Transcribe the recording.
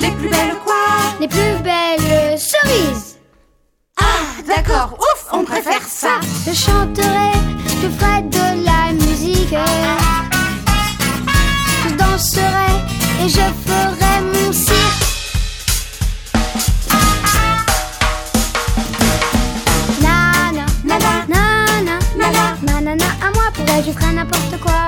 Les plus belles quoi? Les plus belles cerises. Ah, d'accord, ouf, on préfère ça. Je chanterai, je ferai de la musique. Je danserai et je ferai mon cirque. Nana, nana, nana, nana, nana, à moi pourrais-je faire n'importe quoi.